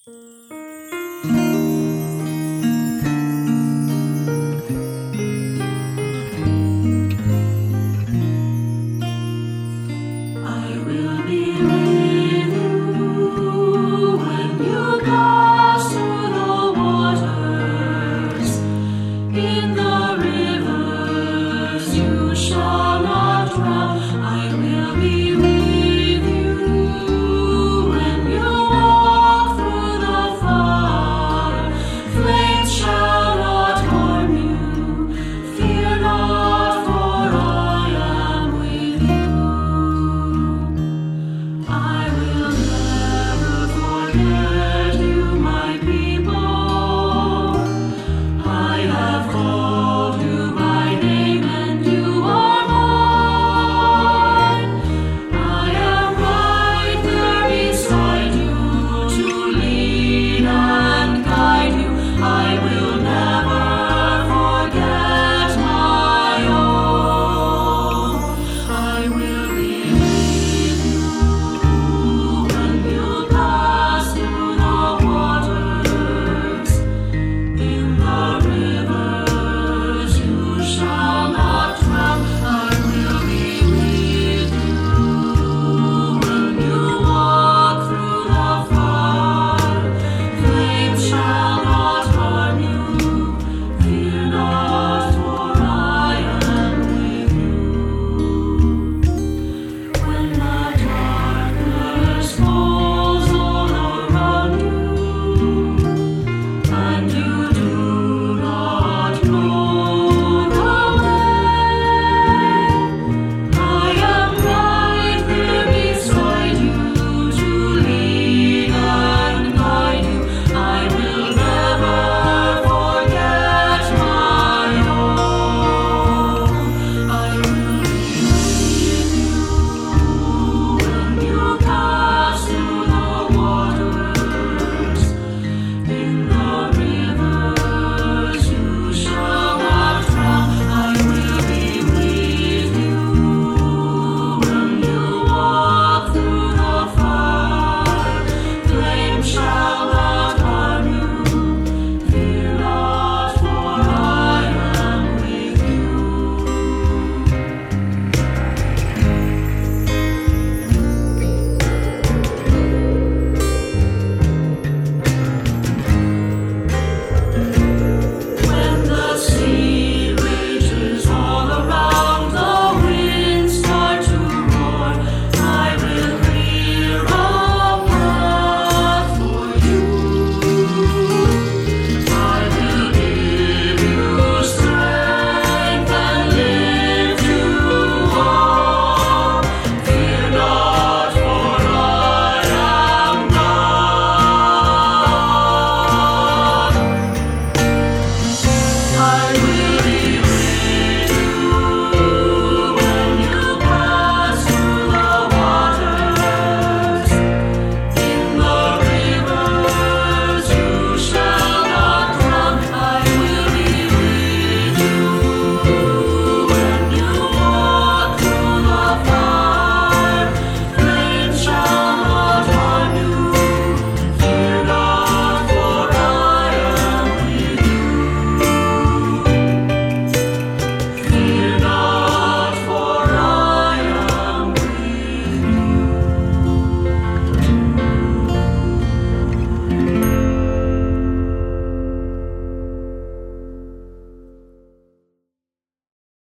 I will be with you when you pass through the waters. In the rivers you shall not drown. I will be with you when you walk through the fire. Flames shall not harm you. Fear not, for I am with you. I will never forget you, my people.